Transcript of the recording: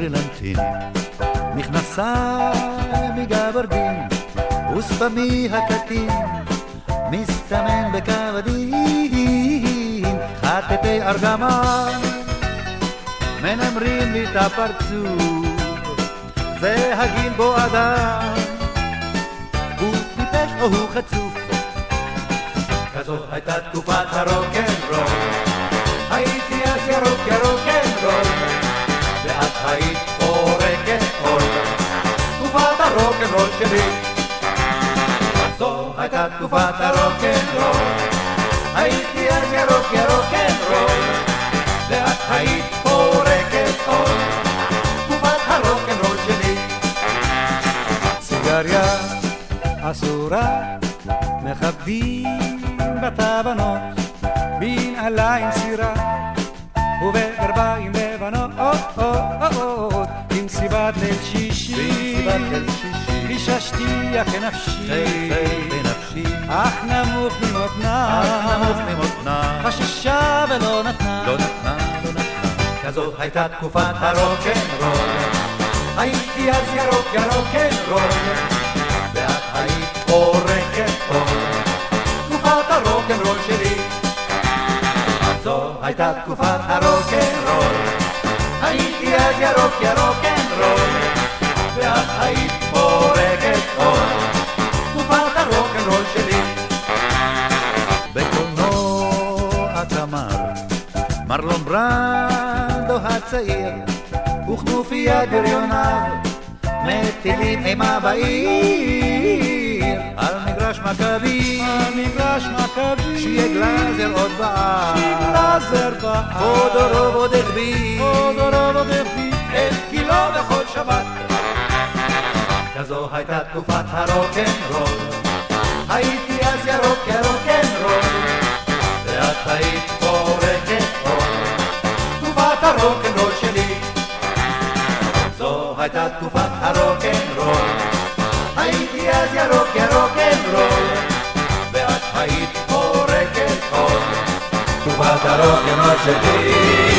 ברלנטין, מכנסיים מגברדין, וספמי הקטין, מסתמן בקוודין, חטטי ארגמן, מנמרים לי את הפרצוף, זה הגיל בו אדם, הוא טיפש או הוא חצוף. כזו הייתה תקופת הרוקנרול, הייתי אז ירוק ירוקנרול, ואת היית פורקת אור, תקופת הרוקנרול שלי. זו הייתה תקופת הרוקנרול, הייתי אז ירוק ירוקנרול, ואת היית פורקת אור, תקופת הרוקנרול שלי. סיגריה אסורה מכבדים בתבנות, בנעליים סירה ובגרביים לבנות, במסיבת ליל שישי חיששתי אחרי נפשי, אך נמוך ממותנה, חששה ולא נתנה. כזאת הייתה תקופת הרוקנרול, הייתי אז ירוק ירוקנרול, ואת היית פורקת אור, תקופת הרוקנרול שלי. זו הייתה תקופת הרוקנרול, הייתי אז ירוק ירוקנרול, ואת היית פורקת אור, תקופת הרוקנרול שלי. בקולנוע תמר, מרלון ברנדו הצעיר, וכנופיית בריוניו, מטילים אימה בעיר. על מגרש מכבי, שיהיה גלאזר עוד בער, פודורוב עוד החביא את גילו בכל שבת. כזו הייתה תקופת הרוקנרול, הייתי אז ירוק ירוקנרול, ואת היית פורקת אור, תקופת הרוקנרול שלי. זו הייתה תקופת הרוקנרול, הייתי אז ירוק ירוקנרול, ואת היית פורקת אור, תקופת הרוקנרול שלי.